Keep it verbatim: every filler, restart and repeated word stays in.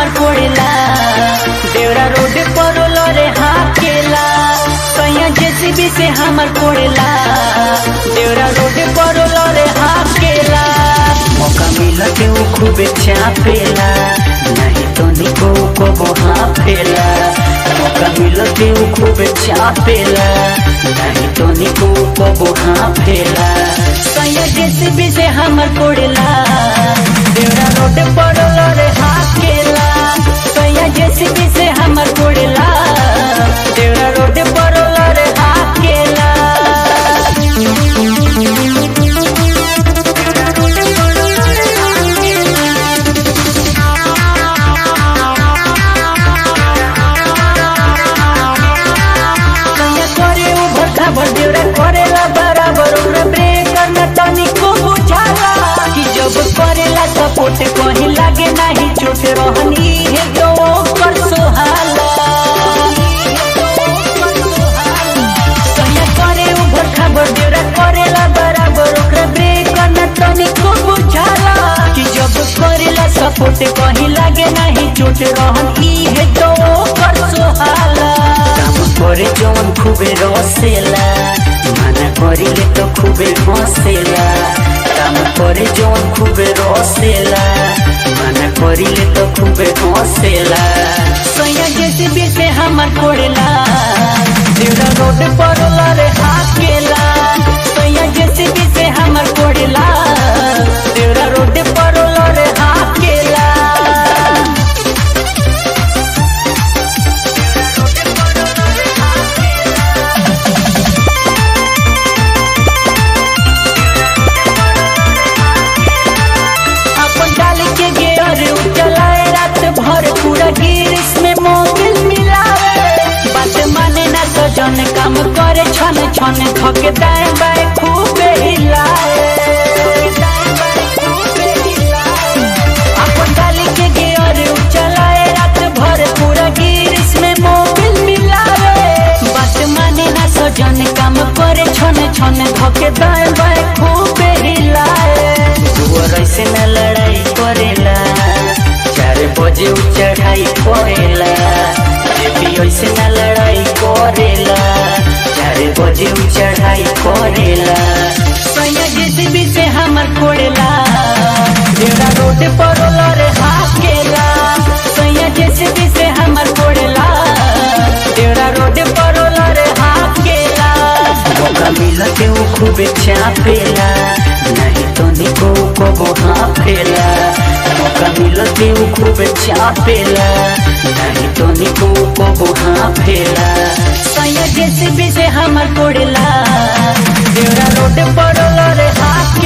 हमर कोड़ेला देवरा रोड पर लरे हाकेला सैया जेसीबी से हमर कोड़ेला देवरा रोड पर लरे हाकेला मौका मिला के वो खूबे चापेला नहीं तो निको को वहाँ फेला मौका मिला के वो खूबे चापेला नहीं तो निको को वहाँ फेला सैया जेसीबी से हमर कोड़ेला देवरा रोड पर लरे हाकेला सैया जेसीबी से हमर कोड़ेला देवरा रोड पर लरे हाकेला भर देवरा करेला बराबर ओकरा ब्रेक करना तनिको बुझाला कि जब करेला सपोर्ट कहीं लागे नहीं चोट रहनी है तो कर सोहाला सैया करे उभर खबर देवरा करेला बराबर ओकरा ब्रेक करना तनिको बुझाला कि जब करेला सपोर्ट कहीं लागे नहीं चोट रहनी है तो कर सोहाला करे जौन खूबे रसेला माना करिले तो खूबे हसेला काम करे जौन खूबे रसेला माना करिले तो खूबे हसेला सैया जेसीबी से हमर कोड़ेला देवरा रोड पर लरे हाकेला सैया जेसीबी से हमर कोड़ेला देवरा रोड पर लरे हाकेला जन काम करे छन छन थके दाएं बाएं खूबे हिलाए अपन डाली के गियर चलाए रात भर पूरा गिरिस में मोबिल मिलावे बात माने ना सजन काम करे छन छन थके दाएं बाएं खूबे हिलाए दुआर ऐसे न लड़ाई करेला चार बजे चढ़ाई करेला ऐसे न लड़ाई करेला चार बजे चढ़ाई करेला सैया जेसीबी से हमर कोड़ेला देवरा रोड पर लरे हाकेला सैया जेसीबी से हमर कोड़ेला देवरा रोड पर लरे हाकेला मौका मिला के वो खूबे चापेला नहीं तो निको को वहाँ फेला मौका मिला के वो खूबे चापेला नहीं तो निको को वहाँ फेला सैया जेसीबी से हमर कोड़ेला देवरा रोड पर लरे हाथ